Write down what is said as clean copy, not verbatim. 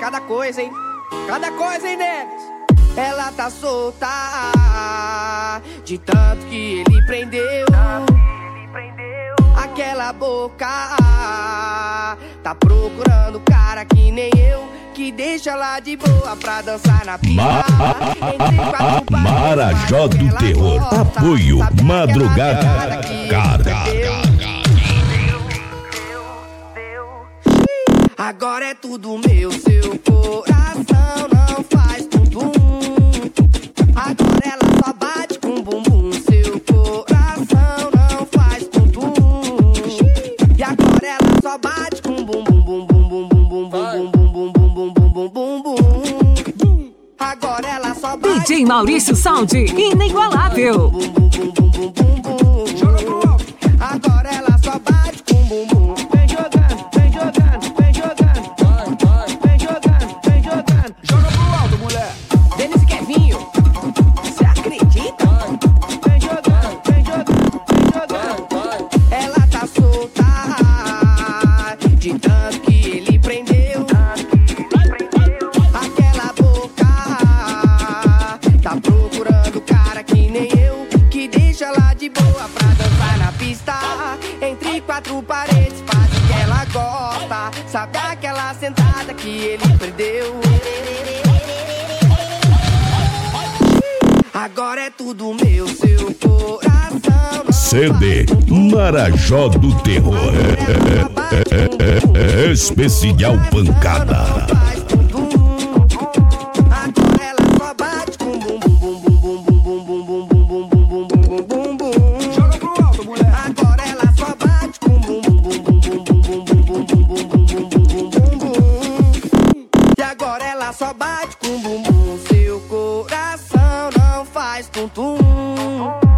cada coisa, hein? Cada coisa, hein, negas? Ela tá solta de tanto que ele prendeu. Aquela boca tá procurando cara que nem eu, que deixa lá de boa pra dançar na pista. Marajó do Terror. Apoio Madrugada Cara. Agora é tudo meu, seu coração não faz tum-tum. Agora ela só bate com bumbum, seu coração não faz tum-tum. E agora ela só bate com bumbum, bumbum, bumbum, bumbum, bumbum, bumbum, bumbum, bumbum, bumbum. Agora ela só bate. DJ Maurício Sound, inigualável. Joga pro alto. Agora ela só bate com bumbum. Vem jogando, vem jogando, vem jogando. Vem jogando, vem jogando. Joga pro alto, mulher. Denise Kevinho, você acredita? Vem jogando, vem jogando, vem jogando. Ela tá solta de tanto que ele prendeu. Aquela boca tá procurando cara que nem eu, que deixa lá de boa pra dançar na pista. Entre quatro paredes, faz o que ela gosta. Sabe aquela sentada que ele perdeu? Agora é tudo meu, seu coração não CD Marajó do Terror. Especial Pancada. Agora ela só bate com bum bum bum bum bum bum bum bum bum bum bum bum bum bum bum. Joga pro alto, mulher. Agora ela só bate com bum bum bum bum bum bum bum bum bum bum bum bum bum bum. E agora ela só bate com bumbum, seu coração não faz tum-tum.